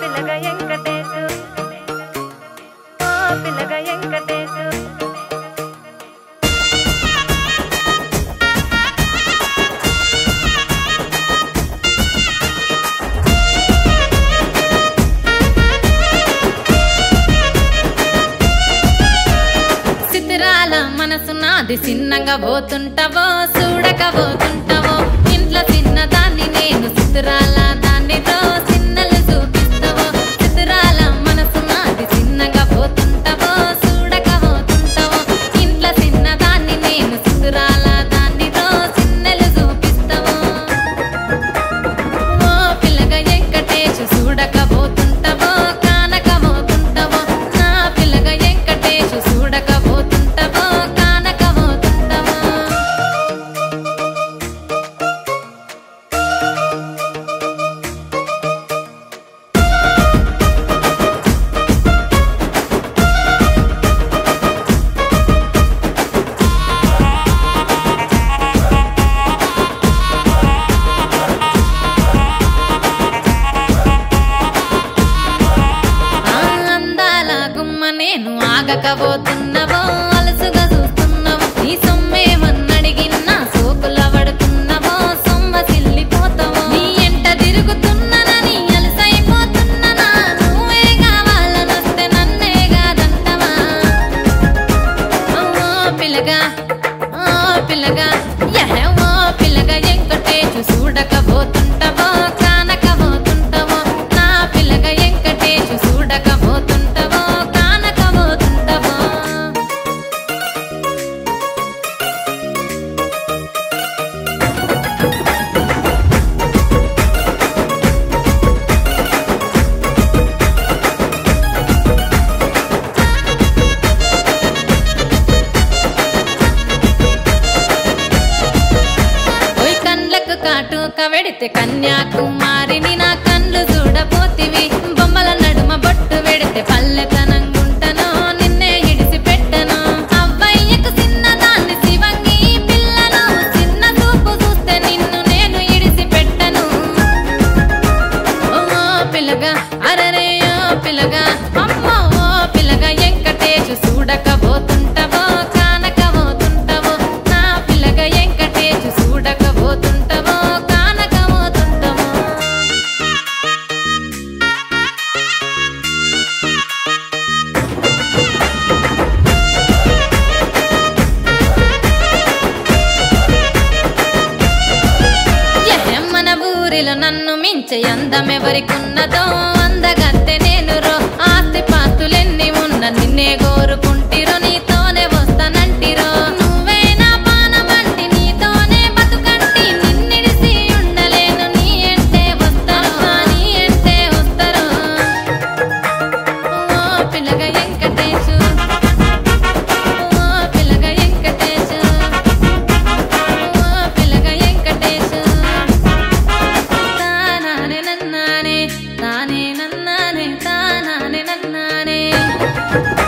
పిల్లగా వెంకటేశు ఓ పిల్లగా వెంకటేశు సితిరాల మనసు నాది చిన్నగా పోతుంటావో చూడక పోతుంటావో ఇంట్లో చిన్నదాన్ని నేను సితిరాల దానితో చిన్నలు చూపిస్తావో సితిరాల మనసు నాది చిన్నగా పోతుంటావో చూడక పోతుంటావో ఇంట్లో చిన్నదాన్ని నేను సితిరాల దానితో చిన్నలు చూపిస్తావో ఓ పిల్లగా వెంకటేశు చూడక పోతుంటావో కానక పోతుంటావో నా పిల్లగా వెంకటేశు చూడక పోతుంటావో కానక పోతుంటావో అందాల గుమ్మ నేను ఆగకపోతున్నావో అలసుగా చూస్తున్నావో నీ సొమ్మేమన్నడిగిన్నా సోకుల పడుతున్నావో సొమ్మ సిల్లిపోతావో నీ ఎంట తిరుగుతున్నానని అలసైపోతున్నానా నువ్వే కావాలనొస్తే నన్నే కాదంటవా ఓ పిల్లగా యహే ఓ పిల్లగా వెంకటేశు చూడకపోతుంటావో కానకపోతుంటావో నా పిల్లగా వెంకటేశు చూడకపోతుంటావో కానకపోతుంటావో ఓయ్ కండ్లకు కాటుక వెడితే కన్యాకుమారిని నా కండ్లు చూడపోతివి బొమ్మల నడుమ బొట్టు వెడితే పల్లెతనంగుంటను నిన్నే ఇడిసి పెట్టను అవ్వయ్యకు చిన్నదాన్ని శివంగి పిల్లను చిన్న చూపు చూస్తే నిన్ను నేను ఇడిసి పెట్టను ఓ పిల్లగా అరరే ఓ పిల్లగా అమ్మో ఓ పిల్లగా వెంకటేశు చూడకపోతుంటావో కానకపోతుంటావో నా పిల్లగా వెంకటేశు చూడకపోతుంటావో కానకపోతుంటావో మన ఊరిలో నన్ను మించే అందమెవరికున్నదో అందగత్తె నేను రో ఆస్తి పాస్తులెన్ని ఉన్న నిన్నే కోరుకుంటిరో నీతోనే వస్తానంటిరో నువ్వే నా పానమంటి నీతోనే బతుకంటి నిన్నిడిసి ఉండలేను నీ ఎంటే వస్తాను నీ ఎంటే వస్తారు ఓ పిల్లగా వెంకటేశు ఓ పిల్లగా వెంకటేశు ఓ పిల్లగా వెంకటేశు తానానే నన్నానే తానే నన్నానే తానానే నన్నానే